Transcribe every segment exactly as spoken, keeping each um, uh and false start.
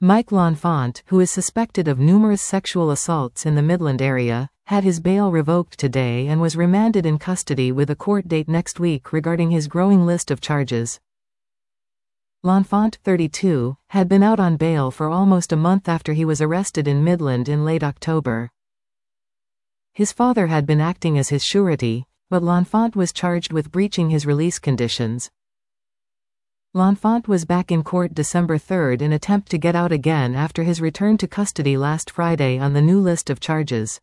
Mike L'Enfant, who is suspected of numerous sexual assaults in the Midland area, had his bail revoked today and was remanded in custody with a court date next week regarding his growing list of charges. L'Enfant, thirty-two, had been out on bail for almost a month after he was arrested in Midland in late October. His father had been acting as his surety, but L'Enfant was charged with breaching his release conditions. L'Enfant was back in court December third in attempt to get out again after his return to custody last Friday on the new list of charges.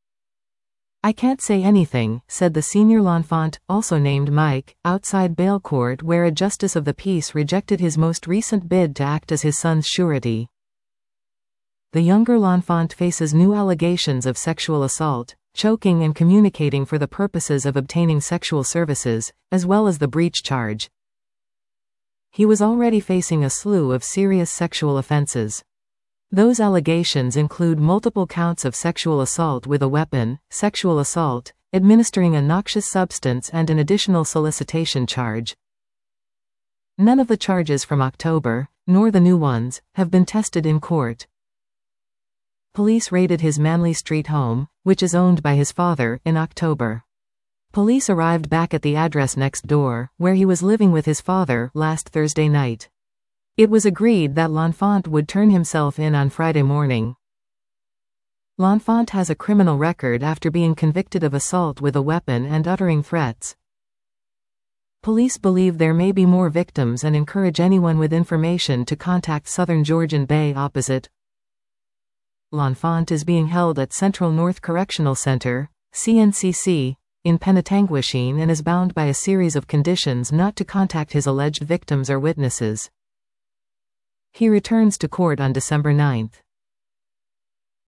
"I can't say anything," said the senior L'Enfant, also named Mike, outside bail court where a justice of the peace rejected his most recent bid to act as his son's surety. The younger L'Enfant faces new allegations of sexual assault, choking and communicating for the purposes of obtaining sexual services, as well as the breach charge. He was already facing a slew of serious sexual offenses. Those allegations include multiple counts of sexual assault with a weapon, sexual assault, administering a noxious substance and an additional solicitation charge. None of the charges from October, nor the new ones, have been tested in court. Police raided his Manley Street home, which is owned by his father, in October. Police arrived back at the address next door, where he was living with his father, last Thursday night. It was agreed that L'Enfant would turn himself in on Friday morning. L'Enfant has a criminal record after being convicted of assault with a weapon and uttering threats. Police believe there may be more victims and encourage anyone with information to contact Southern Georgian Bay opposite. L'Enfant is being held at Central North Correctional Center, C N C C, in Penetanguishene and is bound by a series of conditions not to contact his alleged victims or witnesses. He returns to court on December ninth.